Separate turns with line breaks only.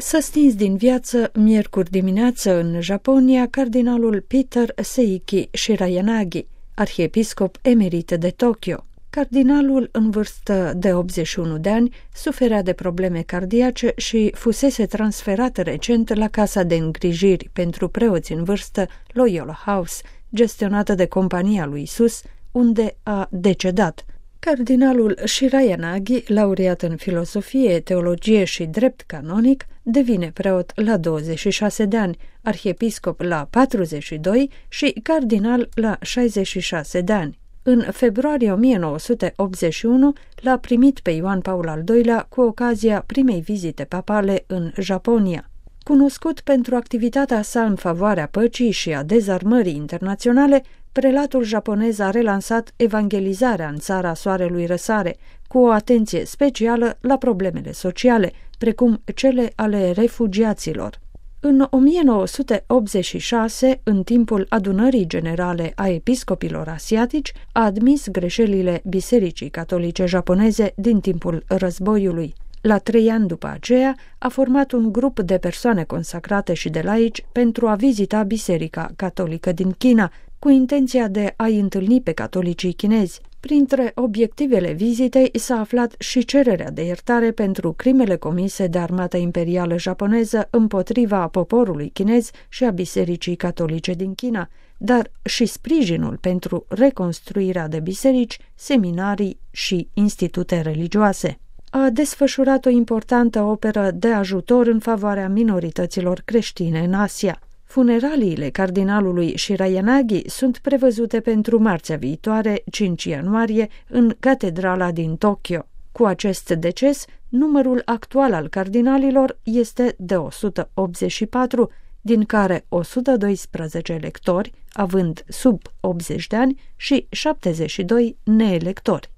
S-a stins din viață miercuri dimineață în Japonia cardinalul Peter Seiki Shirayanagi, arhiepiscop emerit de Tokyo. Cardinalul, în vârstă de 81 de ani, suferea de probleme cardiace și fusese transferat recent la casa de îngrijiri pentru preoți în vârstă Loyola House, gestionată de Compania lui Isus, unde a decedat. Cardinalul Shirayanagi, laureat în filosofie, teologie și drept canonic, devine preot la 26 de ani, arhiepiscop la 42 și cardinal la 66 de ani. În februarie 1981 l-a primit pe Ioan Paul al II-lea cu ocazia primei vizite papale în Japonia. Cunoscut pentru activitatea sa în favoarea păcii și a dezarmării internaționale, prelatul japonez a relansat evangelizarea în țara Soarelui Răsare, cu o atenție specială la problemele sociale, precum cele ale refugiaților. În 1986, în timpul adunării generale a episcopilor asiatici, a admis greșelile Bisericii Catolice Japoneze din timpul războiului. La 3 ani după aceea, a format un grup de persoane consacrate și de laici pentru a vizita Biserica Catolică din China, cu intenția de a-i întâlni pe catolicii chinezi. Printre obiectivele vizitei s-a aflat și cererea de iertare pentru crimele comise de armata imperială japoneză împotriva poporului chinez și a Bisericii Catolice din China, dar și sprijinul pentru reconstruirea de biserici, seminarii și institute religioase. A desfășurat o importantă operă de ajutor în favoarea minorităților creștine în Asia. Funeraliile cardinalului Shirayanagi sunt prevăzute pentru marțea viitoare, 5 ianuarie, în catedrala din Tokyo. Cu acest deces, numărul actual al cardinalilor este de 184, din care 112 electori, având sub 80 de ani, și 72 neelectori.